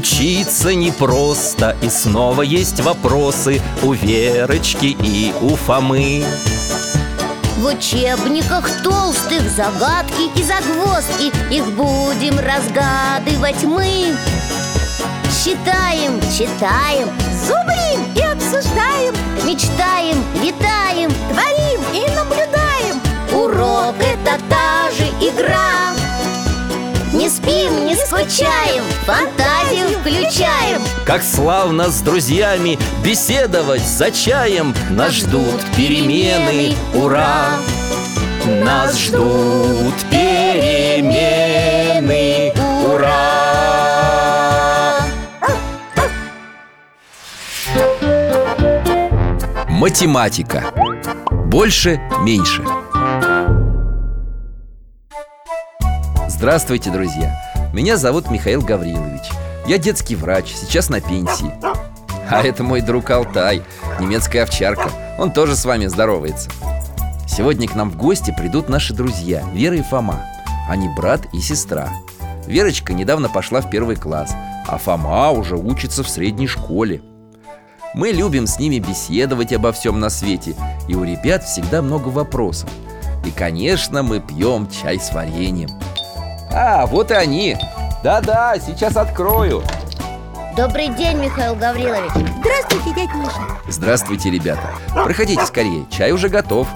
Учиться непросто, и снова есть вопросы у Верочки и у Фомы. В учебниках толстых загадки и загвоздки, их будем разгадывать мы. Считаем, читаем, зубрим и обсуждаем, мечтаем, летаем, творим и наблюдаем. Урок — это та же игра. Не спим, не скучаем, фантазию включаем. Как славно с друзьями беседовать за чаем. Нас ждут перемены, ура! Нас ждут перемены, ура! Математика. Больше, меньше. Здравствуйте, друзья! Меня зовут Михаил Гаврилович. Я детский врач, сейчас на пенсии. А это мой друг Алтай, немецкая овчарка. Он тоже с вами здоровается. Сегодня к нам в гости придут наши друзья Вера и Фома. Они брат и сестра. Верочка недавно пошла в 1 класс, а Фома уже учится в средней школе. Мы любим с ними беседовать обо всем на свете, и у ребят всегда много вопросов. И, конечно, мы пьем чай с вареньем. А, вот и они. Да-да, сейчас открою. Добрый день, Михаил Гаврилович. Здравствуйте, дядя Миша. Здравствуйте, ребята. Проходите скорее, чай уже готов.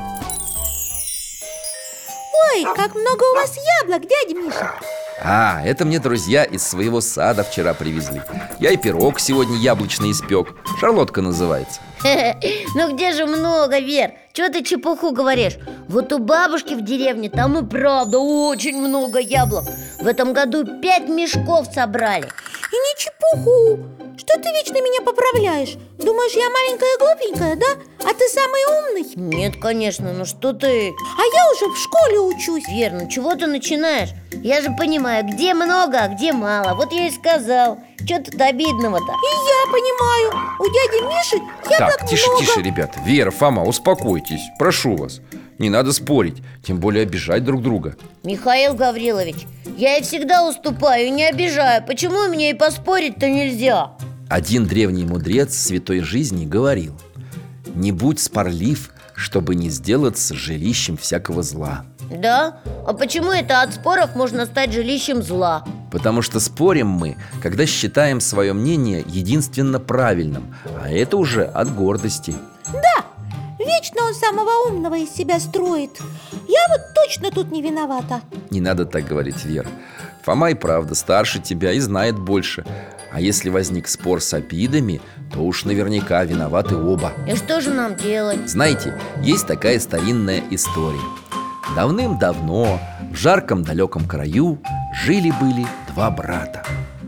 Ой, как много у вас яблок, дядя Миша. А, это мне друзья из своего сада вчера привезли. Я и пирог сегодня яблочный испек. Шарлотка называется. Ну где же много, Вер? Чего ты чепуху говоришь? Вот у бабушки в деревне там и правда очень много яблок. В этом году 5 мешков собрали. И не чепуху. Что ты вечно меня поправляешь? Думаешь, я маленькая и глупенькая, да? А ты самый умный? Нет, конечно, ну что ты? А я уже в школе учусь. Вер, ну чего ты начинаешь? Я же понимаю, где много, а где мало. Вот я и сказал. Что тут обидного-то? И я понимаю, у дяди Миши яблок Так, тише, много. тише, ребята. Вера, Фома, успокойтесь, прошу вас. Не надо спорить, тем более обижать друг друга. Михаил Гаврилович, я и всегда уступаю и не обижаю. Почему мне и поспорить-то нельзя? Один древний мудрец святой жизни говорил: не будь спорлив, чтобы не сделаться жилищем всякого зла. Да? А почему это от споров можно стать жилищем зла? Потому что спорим мы, когда считаем свое мнение единственно правильным. А это уже от гордости. Да, вечно он самого умного из себя строит. Я вот точно тут не виновата. Не надо так говорить, Вера. Фома и правда старше тебя и знает больше. А если возник спор с обидами, то уж наверняка виноваты оба. И что же нам делать? Знаете, есть такая старинная история. Давным-давно в жарком далеком краю жили-были 2 брата.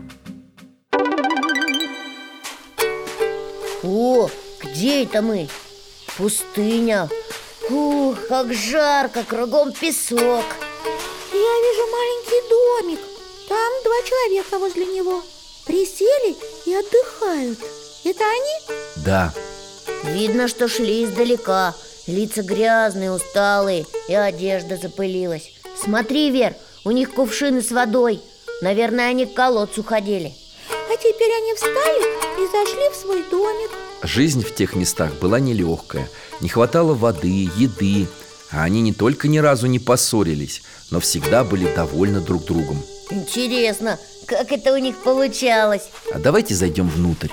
О, где это мы? Пустыня. Ух, как жарко, кругом песок. Я вижу маленький домик. Там 2 человека возле него. Присели и отдыхают. Это они? Да, Видно, что шли издалека. Лица грязные, усталые, и одежда запылилась. Смотри, Вер, у них кувшины с водой. Наверное, они к колодцу ходили. А теперь они встали и зашли в свой домик. жизнь в тех местах была нелегкая. Не хватало воды, еды. А они не только ни разу не поссорились, но всегда были довольны друг другом. Интересно, как это у них получалось? А давайте зайдем внутрь.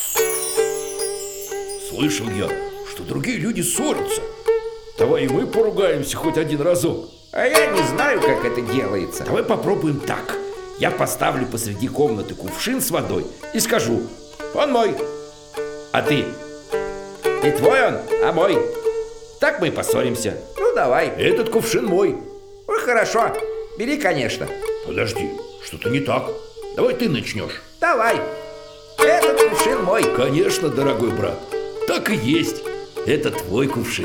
Слышал я, что другие люди ссорятся. Давай и мы поругаемся хоть один разок. А я не знаю, как это делается. Давай попробуем так. Я поставлю посреди комнаты кувшин с водой и скажу: он мой. А ты? Не твой он, а мой. Так мы и поссоримся. Ну, давай. Этот кувшин мой. Ну, хорошо. Бери, конечно. Подожди, что-то не так. Давай ты начнешь. Давай. Этот кувшин мой. Конечно, дорогой брат. Так и есть. Это твой кувшин.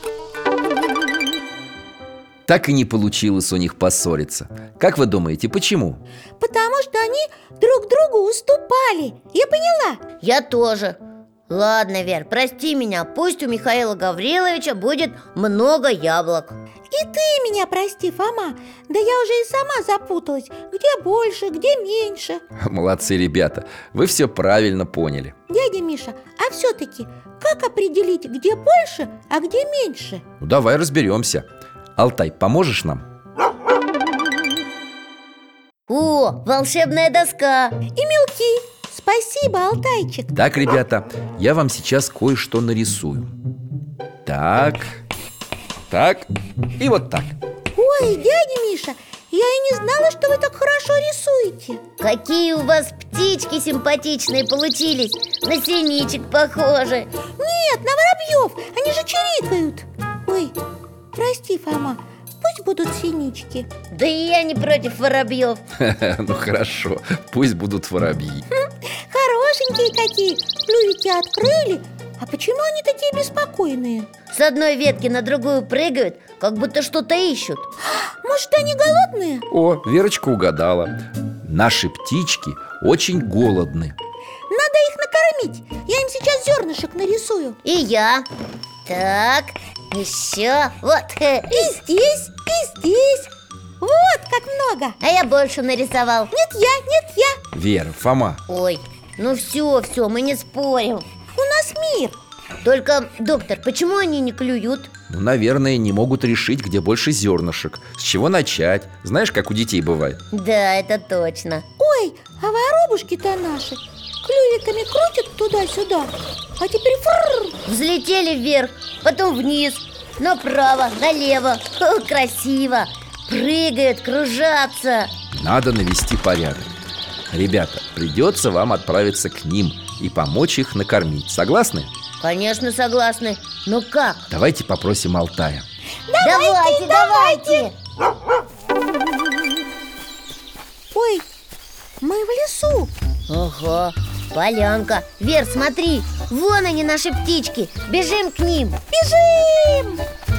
Так и не получилось у них поссориться. Как вы думаете, почему? Потому что они друг другу уступали. Я поняла. Я тоже. Ладно, Вер, прости меня. Пусть у Михаила Гавриловича будет много яблок. И ты меня прости, Фома. Да я уже и сама запуталась. Где больше, где меньше. Молодцы, ребята, вы все правильно поняли. Дядя Миша, а все-таки как определить, где больше, а где меньше? Ну давай разберемся. Алтай, поможешь нам? О, волшебная доска! И мелки. Спасибо, Алтайчик. Так, ребята, я вам сейчас кое-что нарисую. Так, так и вот так. Ой, дядя Миша, я и не знала, что вы так хорошо рисуете. Какие у вас птички симпатичные получились. На синичек похожи. Нет, на воробьев, они же чирикают. Ой, прости, Фома, пусть будут синички. Да и я не против воробьев. Ну хорошо, пусть будут воробьи. Хорошенькие какие, клювики открыли. А почему они такие беспокойные? С одной ветки на другую прыгают, как будто что-то ищут. Может, они голодные? О, Верочка угадала. Наши птички очень голодны. Надо их накормить. Я им сейчас зернышек нарисую. И я. Так, еще. Вот. И здесь, и здесь. Вот как много. А я больше нарисовал. Нет я. Вера, Фома, Ой, ну все, мы не спорим. У нас мир. Только, доктор, почему они не клюют? ну, наверное, не могут решить, где больше зернышек. С чего начать? Знаешь, как у детей бывает? Да, это точно. Ой, а воробушки-то наши клювиками крутят туда-сюда. А теперь фрррр. Взлетели вверх, потом вниз, направо, налево. О, красиво. Прыгают, кружатся. Надо навести порядок. Ребята, придется вам отправиться к ним и помочь их накормить. Согласны? Конечно, согласны. Но как? Давайте попросим Алтая. Давайте. Ой, мы в лесу. Ага, полянка. Вер, смотри, вон они, наши птички. Бежим к ним. Бежим!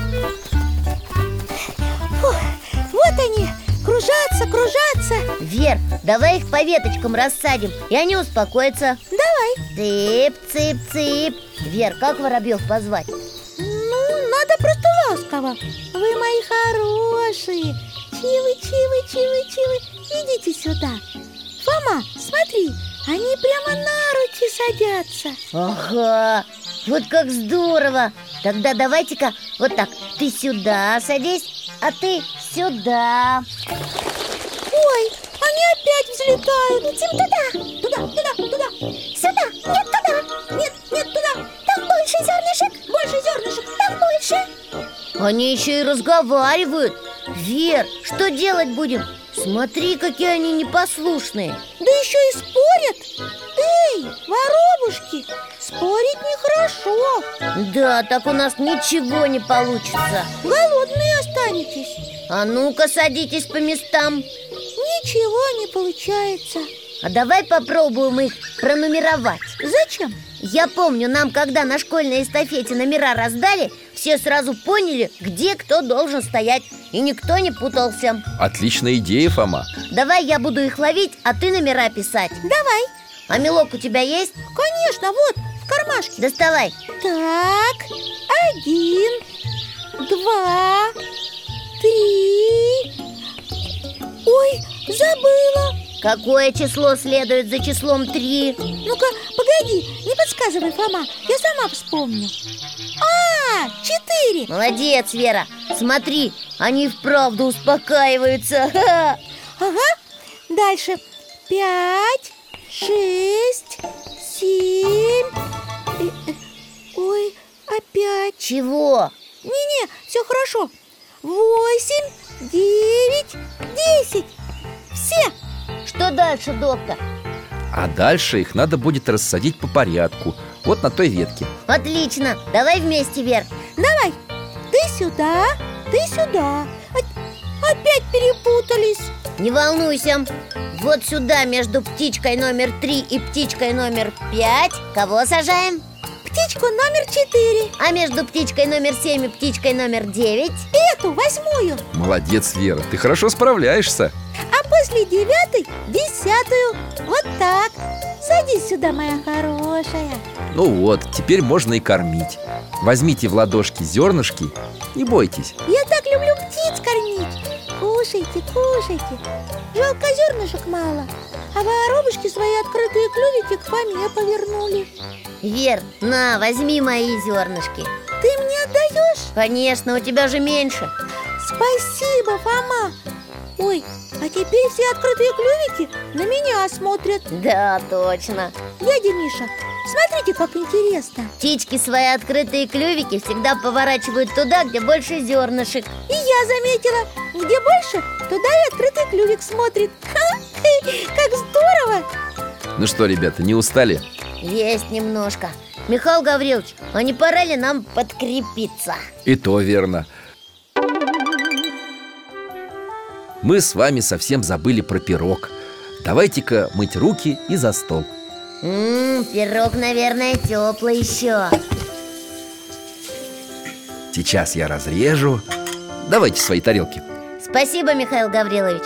Фух, вот они, кружатся. Вер, давай их по веточкам рассадим, и они успокоятся. Давай. Цып, цып, цып. Вер, как воробьев позвать? Ну, надо просто ласково. Вы мои хорошие. Чивы. Идите сюда. Фома, смотри, они прямо на руки садятся. Ага, вот как здорово. Тогда давайте-ка вот так. Ты сюда садись, а ты сюда. Ой, они опять взлетают. Летим туда. Сюда, нет, туда. Нет, туда. Там больше зернышек. Там больше. Они еще и разговаривают. Вер, что делать будем? Смотри, какие они непослушные. Да еще и спорят. Эй, воробушки, спорить нехорошо. Да, так у нас ничего не получится. Голодные останетесь. А ну-ка, садитесь по местам. Ничего не получается. А давай попробуем их пронумеровать. Зачем? Я помню, нам, когда на школьной эстафете номера раздали, все сразу поняли, где кто должен стоять, и никто не путался. Отличная идея, Фома. Давай я буду их ловить, а ты номера писать. Давай. А мелок у тебя есть? Конечно, вот, в кармашке. Доставай. Так, 1, 2, 3. Ой, забыла. Какое число следует за числом 3? Ну-ка, погоди, не подсказывай, Фома, я сама вспомню. 4. Молодец, Вера. Смотри, они вправду успокаиваются. Ха-ха. Ага, дальше 5, 6, 7. Ой, опять. Чего? Не-не, все хорошо. 8, 9, 10. Все. Что дальше, доктор? А дальше их надо будет рассадить по порядку. Вот на той ветке. Отлично, давай вместе, Вер. Давай, ты сюда. Опять перепутались. Не волнуйся. Вот сюда между птичкой номер 3 и птичкой номер 5 кого сажаем? Птичку номер 4. А между птичкой номер 7 и птичкой номер 9? Эту, 8. Молодец, Вера, ты хорошо справляешься. А после 9 10. Вот так. Садись сюда, моя хорошая. Ну вот, теперь можно и кормить. Возьмите в ладошки зернышки, не бойтесь. Я так так люблю птиц кормить. Кушайте, кушайте. Жалко, зернышек мало. А воробушки свои открытые клювики к Фоме повернули. Вер, на, возьми мои зернышки. Ты мне отдаешь? Конечно, у тебя же меньше. Спасибо, Фома. Ой, а теперь все открытые клювики на меня смотрят. Да, точно. Дядя Миша, смотрите, как интересно. Птички свои открытые клювики всегда поворачивают туда, где больше зернышек. И я заметила, где больше, туда и открытый клювик смотрит. Ха, как здорово! Ну что, ребята, не устали? Есть немножко. Михаил Гаврилович, а не пора ли нам подкрепиться? И то верно. Мы с вами совсем забыли про пирог. Давайте-ка мыть руки и за стол. Пирог, наверное, теплый еще. Сейчас я разрежу. Давайте свои тарелки. Спасибо, Михаил Гаврилович.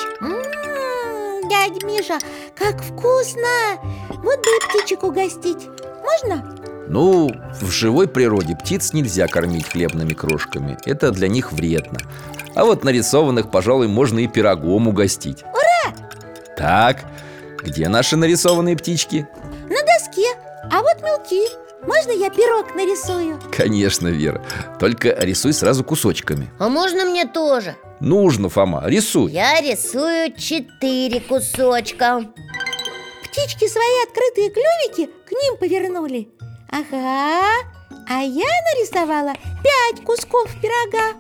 Дядя Миша, как вкусно! Вот бы и птичек угостить. Можно? Ну, в живой природе птиц нельзя кормить хлебными крошками. Это для них вредно. А вот нарисованных, пожалуй, можно и пирогом угостить. Ура! Так, где наши нарисованные птички? На доске. А вот мелки. Можно я пирог нарисую? Конечно, Вера. Только рисуй сразу кусочками. А можно мне тоже? Нужно, Фома, рисуй. Я рисую 4 кусочка. Птички свои открытые клювики к ним повернули. Ага, а я нарисовала 5 кусков пирога.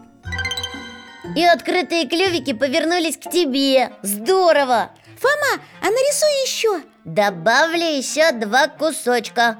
И открытые клювики повернулись к тебе. Здорово! Фома, а нарисуй еще. Добавлю еще 2 кусочка.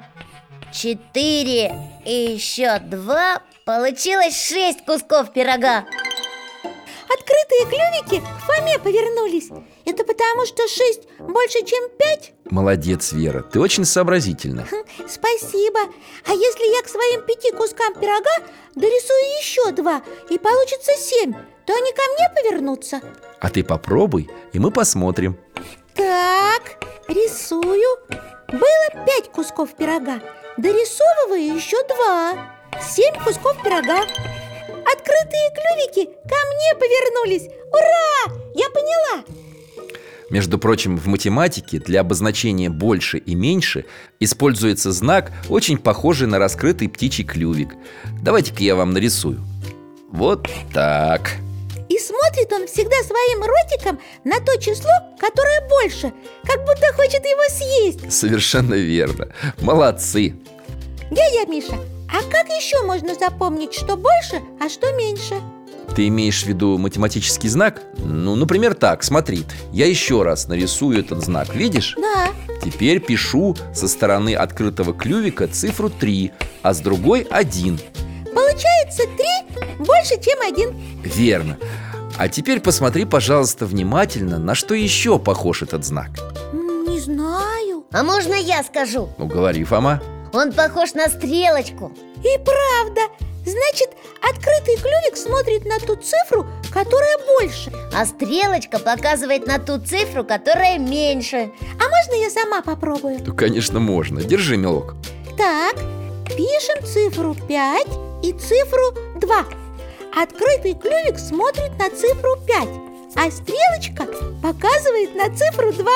4 и еще 2. Получилось 6 кусков пирога. Открытые клювики к Фоме повернулись. Это потому, что 6 больше, чем 5? Молодец, Вера, ты очень сообразительна. Спасибо. А если я к своим 5 кускам пирога дорисую еще 2, и получится 7, то они ко мне повернутся? А ты попробуй, и мы посмотрим. Так, рисую. Было 5 кусков пирога. Дорисовываю еще 2. 7 кусков пирога. Открытые клювики ко мне повернулись. Ура! Я поняла. Между прочим, в математике для обозначения «больше» и «меньше» используется знак, очень похожий на раскрытый птичий клювик. Давайте-ка я вам нарисую. Вот так. И смотрит он всегда своим ротиком на то число, которое больше, как будто хочет его съесть. Совершенно верно. Молодцы. Дядя Миша, а как еще можно запомнить, что больше, а что меньше? Ты имеешь в виду математический знак? Ну, например, так, смотри. Я еще раз нарисую этот знак, видишь? Да. Теперь пишу со стороны открытого клювика цифру 3, а с другой 1. Получается 3 больше, чем 1. Верно. А теперь посмотри, пожалуйста, внимательно, на что еще похож этот знак. Не знаю. А можно я скажу? Ну, говори, Фома. Он похож на стрелочку. И правда. Значит, открытый клювик смотрит на ту цифру, которая больше. А стрелочка показывает на ту цифру, которая меньше. А можно я сама попробую? Ну, конечно, можно. Держи, мелок. Так, пишем цифру 5 и цифру 2. Открытый клювик смотрит на цифру 5, а стрелочка показывает на цифру 2.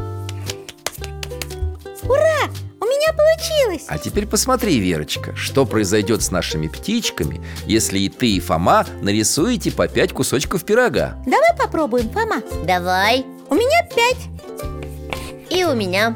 Ура! У меня получилось! А теперь посмотри, Верочка, что произойдет с нашими птичками, если и ты, и Фома нарисуете по 5 кусочков пирога. Давай попробуем, Фома. Давай. У меня 5. И у меня.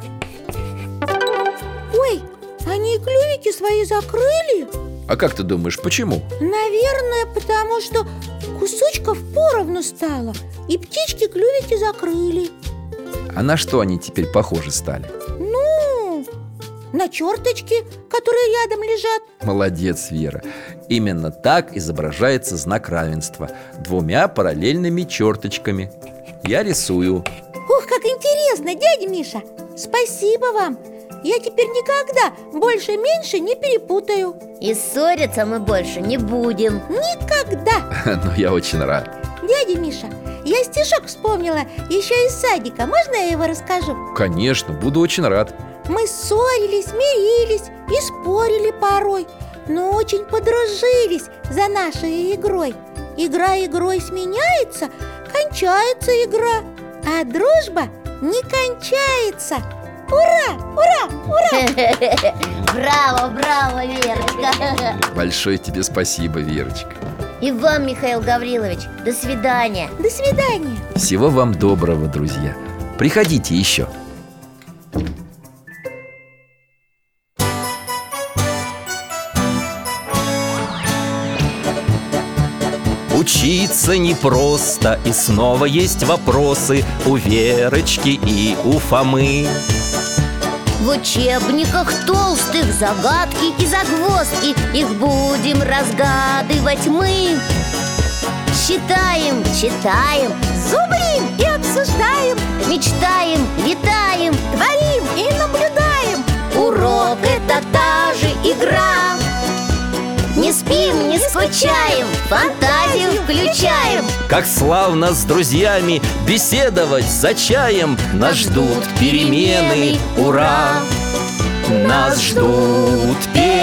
Ой, они клювики свои закрыли? А как ты думаешь, почему? Наверное, потому что кусочков поровну стало, и птички клювики закрыли. А на что они теперь похожи стали? Ну, на черточки, которые рядом лежат. Молодец, Вера. Именно так изображается знак равенства: 2 параллельными черточками. Я рисую. Ух, как интересно, дядя Миша! Спасибо вам! Я теперь никогда больше-меньше не перепутаю. И ссориться мы больше не будем. Никогда! Ну, я очень рад. Дядя Миша, я стишок вспомнила еще из садика. Можно я его расскажу? Конечно, буду очень рад. Мы ссорились, мирились и спорили порой, но очень подружились за нашей игрой. Игра игрой сменяется, кончается игра, а дружба не кончается. Ура! Ура! Ура! Браво, браво, Верочка! Большое тебе спасибо, Верочка. И вам, Михаил Гаврилович, до свидания. До свидания. Всего вам доброго, друзья. Приходите еще. Учиться непросто, и снова есть вопросы у Верочки и у Фомы. В учебниках толстых загадки и загвоздки, их будем разгадывать мы. Считаем, читаем, Зубрим и обсуждаем, мечтаем, летаем. творим и наблюдаем. Урок — это та же игра. Не спим, не скучаем, фантазию включаем. Как славно с друзьями беседовать за чаем. Нас ждут перемены, ура! Нас ждут перемены.